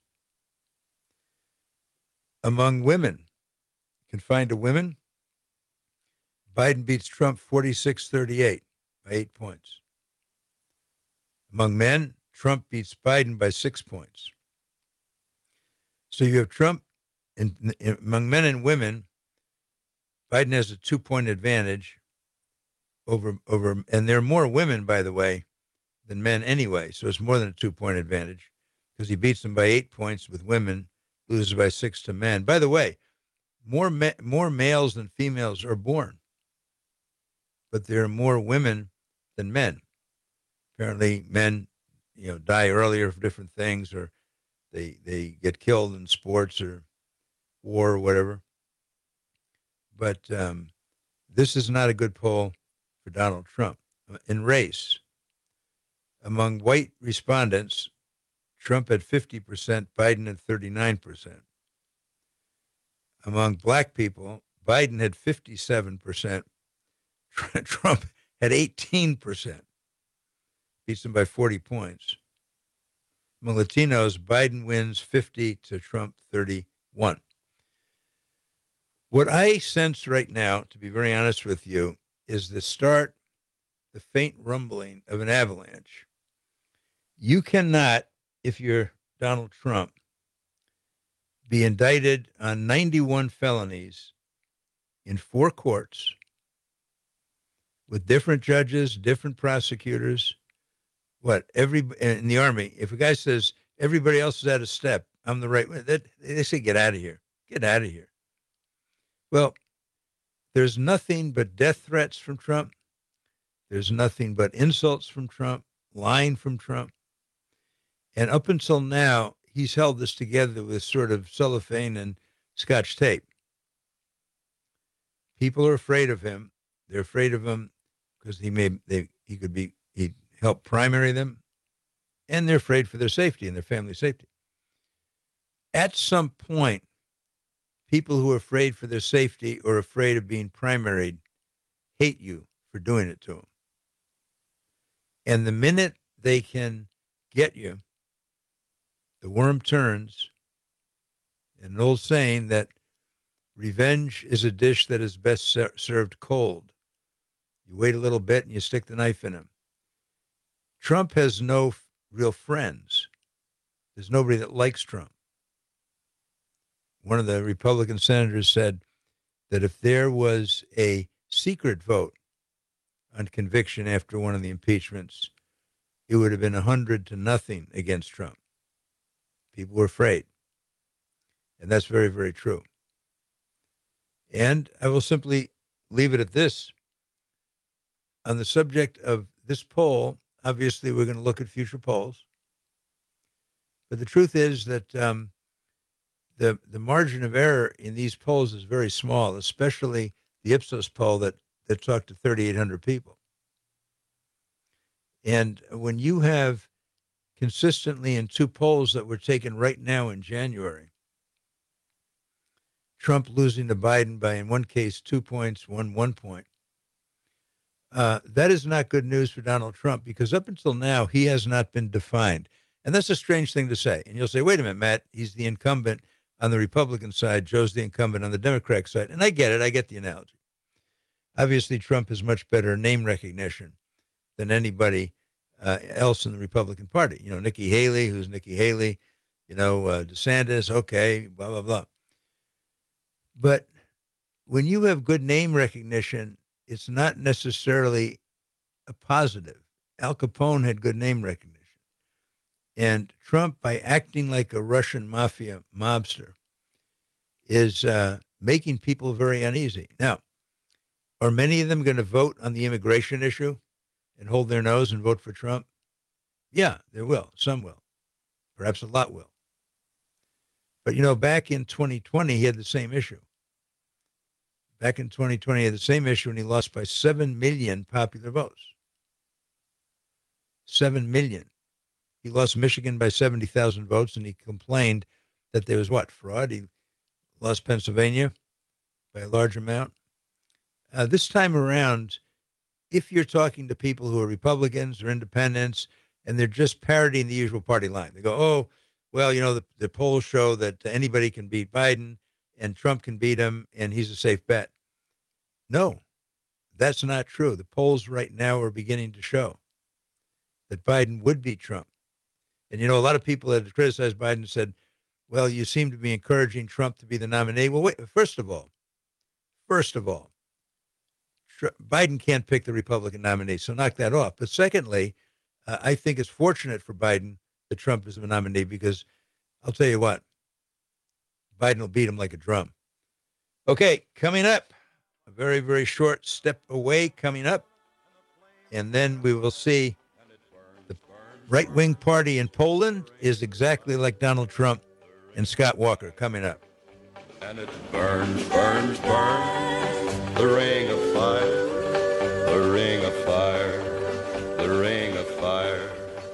Among women, confined to women, Biden beats Trump forty-six thirty-eight by eight points. Among men, Trump beats Biden by six points. So you have Trump, in, in, among men and women, Biden has a two-point advantage over, over, and there are more women, by the way, than men anyway, so it's more than a two-point advantage because he beats them by eight points with women, loses by six to men. By the way, more ma- more males than females are born, but there are more women than men. Apparently, men, you know, die earlier for different things, or they they get killed in sports or war or whatever. But um, this is not a good poll for Donald Trump. In race, among white respondents, Trump had fifty percent, Biden had thirty-nine percent. Among black people, Biden had fifty-seven percent, Trump had eighteen percent. Beats him by forty points. Among Latinos, Biden wins fifty to Trump thirty-one. What I sense right now, to be very honest with you, is the start, the faint rumbling of an avalanche. You cannot, if you're Donald Trump, be indicted on ninety-one felonies in four courts with different judges, different prosecutors. What, every in the Army, if a guy says everybody else is out of step, I'm the right way, that, they say, get out of here. Get out of here. Well, there's nothing but death threats from Trump. There's nothing but insults from Trump, lying from Trump. And up until now, he's held this together with sort of cellophane and Scotch tape. People are afraid of him. They're afraid of him because he may they he could be he help primary them, and they're afraid for their safety and their family safety. At some point, people who are afraid for their safety or afraid of being primaried hate you for doing it to them. And the minute they can get you, the worm turns. And an old saying that revenge is a dish that is best ser- served cold. You wait a little bit and you stick the knife in him. Trump has no f- real friends. There's nobody that likes Trump. One of the Republican senators said that if there was a secret vote on conviction after one of the impeachments, it would have been a hundred to nothing against Trump. People were afraid. And that's very, very true. And I will simply leave it at this. On the subject of this poll, obviously we're going to look at future polls. But the truth is that um, the the margin of error in these polls is very small, especially the Ipsos poll that, that talked to thirty-eight hundred people. And when you have consistently in two polls that were taken right now in January, Trump losing to Biden by, in one case, two points, one one point, uh, that is not good news for Donald Trump, because up until now, he has not been defined. And that's a strange thing to say. And you'll say, wait a minute, Matt, he's the incumbent on the Republican side. Joe's the incumbent on the Democratic side. And I get it. I get the analogy. Obviously, Trump has much better name recognition than anybody uh, else in the Republican Party. You know, Nikki Haley, who's Nikki Haley, you know, uh, DeSantis, okay, blah, blah, blah. But when you have good name recognition, it's not necessarily a positive. Al Capone had good name recognition. And Trump, by acting like a Russian mafia mobster, is uh, making people very uneasy. Now, are many of them going to vote on the immigration issue and hold their nose and vote for Trump? Yeah, there will. Some will. Perhaps a lot will. But, you know, back in twenty twenty, he had the same issue. Back in twenty twenty, he had the same issue, and he lost by seven million popular votes. seven million. He lost Michigan by seventy thousand votes, and he complained that there was, what, fraud? He lost Pennsylvania by a large amount. Uh, this time around, if you're talking to people who are Republicans or independents, and they're just parodying the usual party line, they go, oh, well, you know, the, the polls show that anybody can beat Biden and Trump can beat him and he's a safe bet. No, that's not true. The polls right now are beginning to show that Biden would beat Trump. And, you know, a lot of people that criticized Biden said, well, you seem to be encouraging Trump to be the nominee. Well, wait, first of all, first of all, Tr- Biden can't pick the Republican nominee, so knock that off. But secondly, uh, I think it's fortunate for Biden that Trump is the nominee, because I'll tell you what, Biden will beat him like a drum. Okay, coming up, a very, very short step away coming up. And then we will see the right-wing party in Poland is exactly like Donald Trump and Scott Walker coming up. And it burns, burns, burns, the ring of fire, the ring of fire, the ring of fire.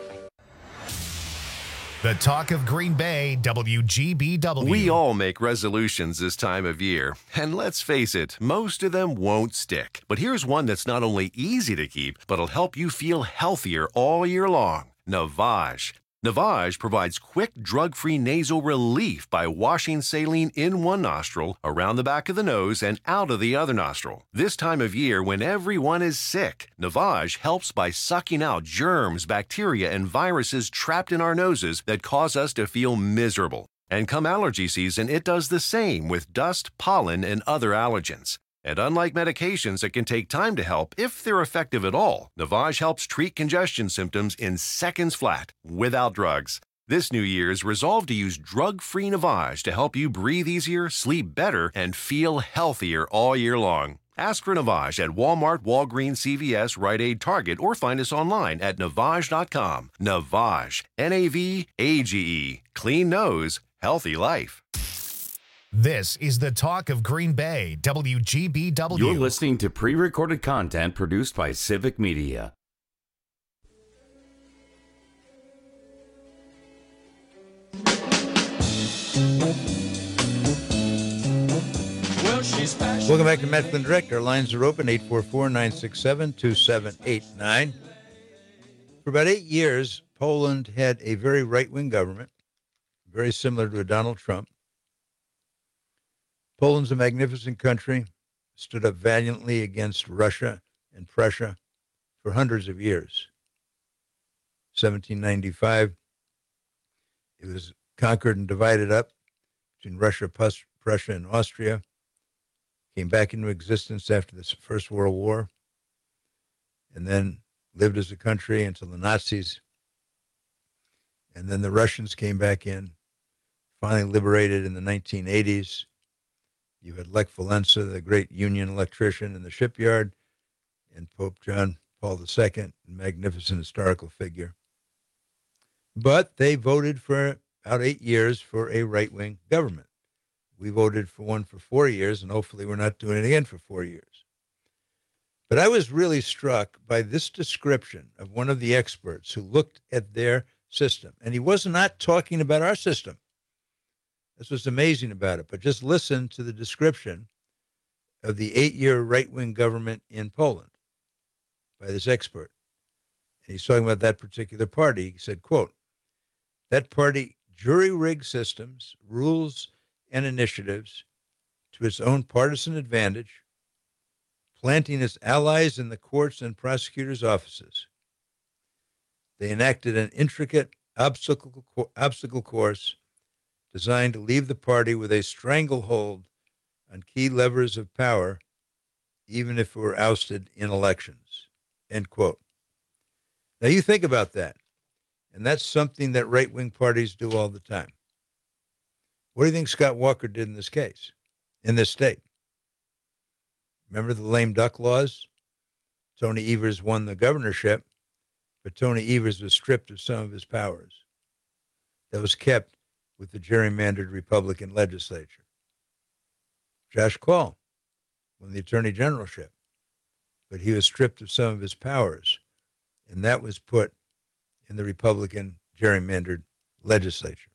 The talk of Green Bay, W G B W. We all make resolutions this time of year, and let's face it, most of them won't stick. But here's one that's not only easy to keep, but will help you feel healthier all year long. Navage. Navage provides quick, drug-free nasal relief by washing saline in one nostril, around the back of the nose, and out of the other nostril. This time of year, when everyone is sick, Navage helps by sucking out germs, bacteria, and viruses trapped in our noses that cause us to feel miserable. And come allergy season, it does the same with dust, pollen, and other allergens. And unlike medications that can take time to help, if they're effective at all, Navage helps treat congestion symptoms in seconds flat, without drugs. This New Year's, resolve to use drug-free Navage to help you breathe easier, sleep better, and feel healthier all year long. Ask for Navage at Walmart, Walgreens, C V S, Rite Aid, Target, or find us online at Navage dot com. Navage, N A V A G E. Clean nose, healthy life. This is the talk of Green Bay, W G B W. You're listening to pre-recorded content produced by Civic Media. Welcome back to Matt Flynn Direct. Our lines are open, eight four four, nine six seven, two seven eight nine. For about eight years, Poland had a very right-wing government, very similar to a Donald Trump. Poland's a magnificent country, stood up valiantly against Russia and Prussia for hundreds of years. seventeen ninety-five, it was conquered and divided up between Russia, Prussia, and Austria. Came back into existence after the First World War, and then lived as a country until the Nazis. And then the Russians came back in, finally liberated in the nineteen eighties. You had Lech Walesa, the great Union electrician in the shipyard, and Pope John Paul the Second, a magnificent historical figure. But they voted for about eight years for a right-wing government. We voted for one for four years, and hopefully we're not doing it again for four years. But I was really struck by this description of one of the experts who looked at their system. And he was not talking about our system. This was amazing about it. But just listen to the description of the eight-year right-wing government in Poland by this expert. And he's talking about that particular party. He said, quote, that party jury-rigged systems, rules, and initiatives to its own partisan advantage, planting its allies in the courts and prosecutors' offices. They enacted an intricate obstacle, obstacle course designed to leave the party with a stranglehold on key levers of power, even if it were ousted in elections, end quote. Now you think about that, and that's something that right-wing parties do all the time. What do you think Scott Walker did in this case, in this state? Remember the lame duck laws? Tony Evers won the governorship, but Tony Evers was stripped of some of his powers. That was kept with the gerrymandered Republican legislature. Josh Call won the attorney generalship, but he was stripped of some of his powers, and that was put in the Republican gerrymandered legislature.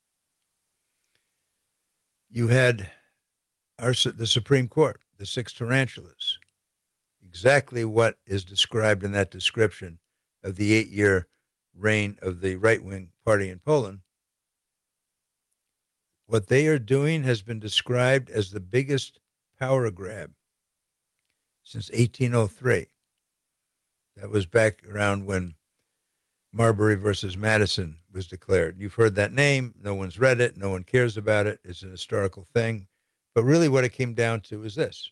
You had our, the Supreme Court, the six tarantulas, exactly what is described in that description of the eight-year reign of the right-wing party in Poland. What they are doing has been described as the biggest power grab since eighteen oh three. That was back around when Marbury versus Madison was declared. You've heard that name. No one's read it. No one cares about it. It's an historical thing. But really what it came down to is this.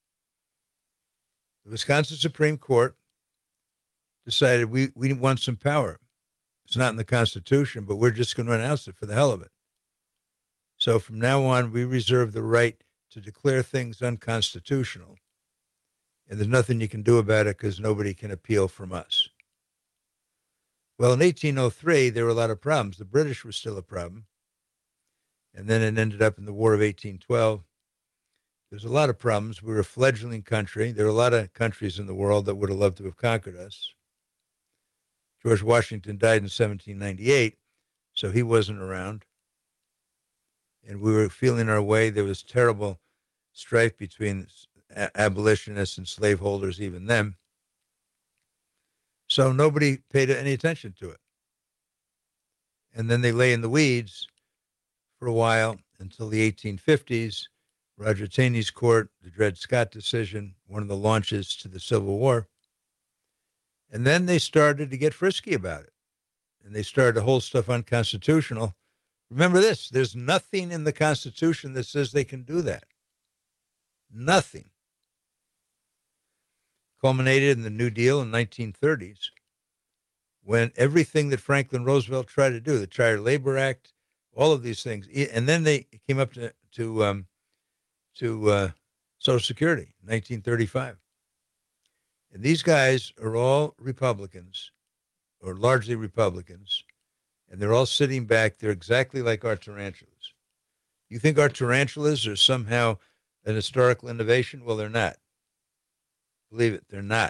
The Wisconsin Supreme Court decided we, we want some power. It's not in the Constitution, but we're just going to announce it for the hell of it. So from now on, we reserve the right to declare things unconstitutional. And there's nothing you can do about it because nobody can appeal from us. Well, in eighteen oh three, there were a lot of problems. The British were still a problem. And then it ended up in the War of eighteen twelve. There's a lot of problems. We were a fledgling country. There are a lot of countries in the world that would have loved to have conquered us. George Washington died in seventeen ninety-eight, so he wasn't around. And we were feeling our way. There was terrible strife between abolitionists and slaveholders even then. So nobody paid any attention to it. and then they lay in the weeds for a while until the eighteen fifties. Roger Taney's court, the Dred Scott decision, one of the launches to the Civil War. And then they started to get frisky about it. And they started to hold stuff unconstitutional. Remember this, there's nothing in the Constitution that says they can do that. Nothing. Culminated in the New Deal in the nineteen thirties, when everything that Franklin Roosevelt tried to do, the Child Labor Act, all of these things, and then they came up to to um, to uh, Social Security, nineteen thirty-five. And these guys are all Republicans, or largely Republicans, and they're all sitting back. They're exactly like our tarantulas. You think our tarantulas are somehow an historical innovation? Well, they're not. Believe it, they're not.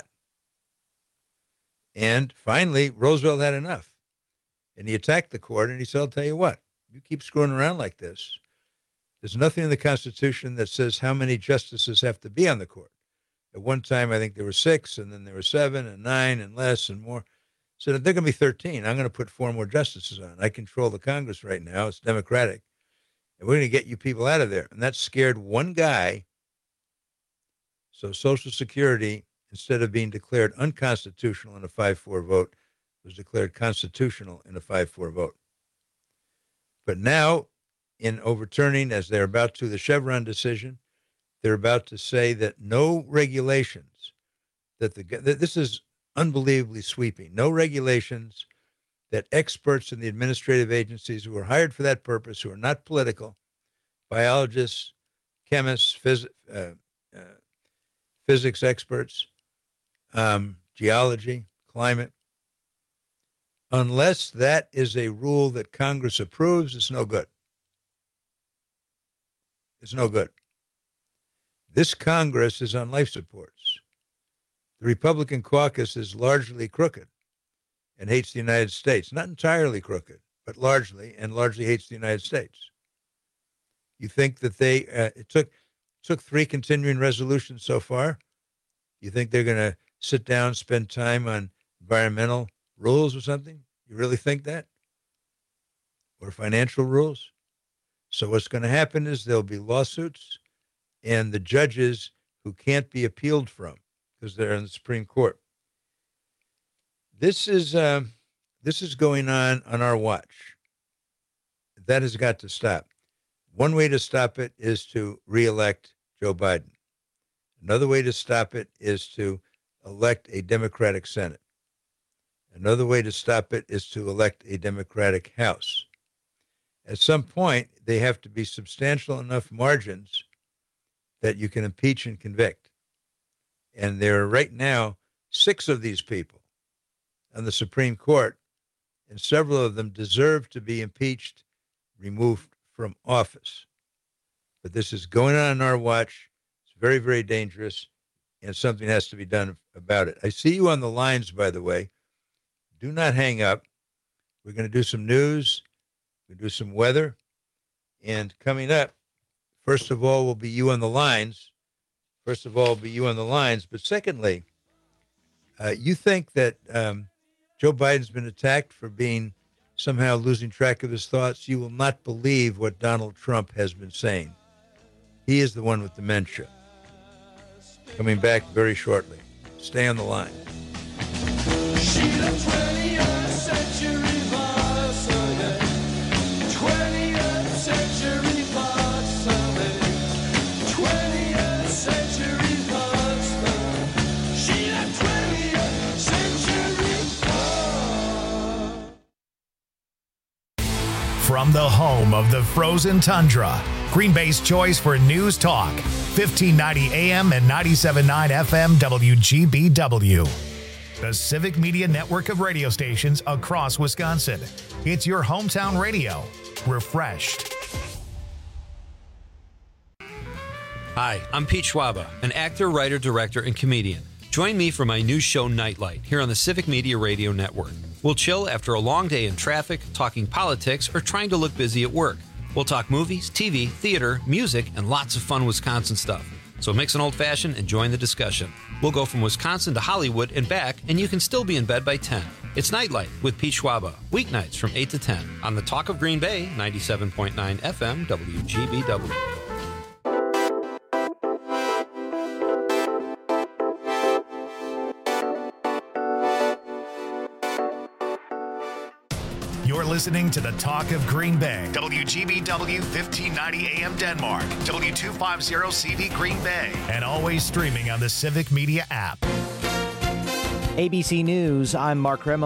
And finally, Roosevelt had enough. And he attacked the court, and he said, I'll tell you what, you keep screwing around like this, there's nothing in the Constitution that says how many justices have to be on the court. At one time, I think there were six, and then there were seven, and nine, and less, and more. So they're going to be thirteen. I'm going to put four more justices on. I control the Congress right now. It's Democratic. And we're going to get you people out of there. And that scared one guy. So Social Security, instead of being declared unconstitutional in a five four vote, was declared constitutional in a five four vote. But now, in overturning, as they're about to, the Chevron decision, they're about to say that no regulations, that the that this is unbelievably sweeping, no regulations that experts in the administrative agencies who are hired for that purpose, who are not political, biologists, chemists, phys, uh, uh, physics experts, um, geology, climate, unless that is a rule that Congress approves, it's no good. It's no good. This Congress is on life supports. The Republican caucus is largely crooked and hates the United States. Not entirely crooked, but largely, and largely hates the United States. You think that they, uh, it took, took three continuing resolutions so far. You think they're going to sit down, spend time on environmental rules or something? You really think that? Or financial rules? So what's going to happen is there'll be lawsuits, and the judges who can't be appealed from because they're in the Supreme Court. This is um, this is going on on our watch. That has got to stop. One way to stop it is to reelect Joe Biden. Another way to stop it is to elect a Democratic Senate. Another way to stop it is to elect a Democratic House. At some point, they have to be substantial enough margins that you can impeach and convict. And there are right now six of these people on the Supreme Court, and several of them deserve to be impeached, removed from office. But this is going on in our watch. It's very, very dangerous, and something has to be done about it. I see you on the lines, by the way. Do not hang up. We're going to do some news. We'll do some weather. And coming up, first of all, will be you on the lines. First of all, will be you on the lines. But secondly, uh, you think that um, Joe Biden's been attacked for being somehow losing track of his thoughts. You will not believe what Donald Trump has been saying. He is the one with dementia. Coming back very shortly. Stay on the line. From the home of the frozen tundra, Green Bay's choice for news talk, fifteen ninety A M and ninety-seven point nine F M W G B W. The Civic Media network of radio stations across Wisconsin. It's your hometown radio. Refreshed. Hi, I'm Pete Schwaba, an actor, writer, director, and comedian. Join me for my new show, Nightlight, here on the Civic Media Radio Network. We'll chill after a long day in traffic, talking politics, or trying to look busy at work. We'll talk movies, T V, theater, music, and lots of fun Wisconsin stuff. So mix an old-fashioned and join the discussion. We'll go from Wisconsin to Hollywood and back, and you can still be in bed by ten. It's Nightlight with Pete Schwaba, weeknights from eight to ten on the Talk of Green Bay, ninety-seven point nine F M, W G B W. You're listening to the Talk of Green Bay. W G B W fifteen ninety A M Denmark. W two fifty C V Green Bay. And always streaming on the Civic Media app. A B C News, I'm Mark Remel.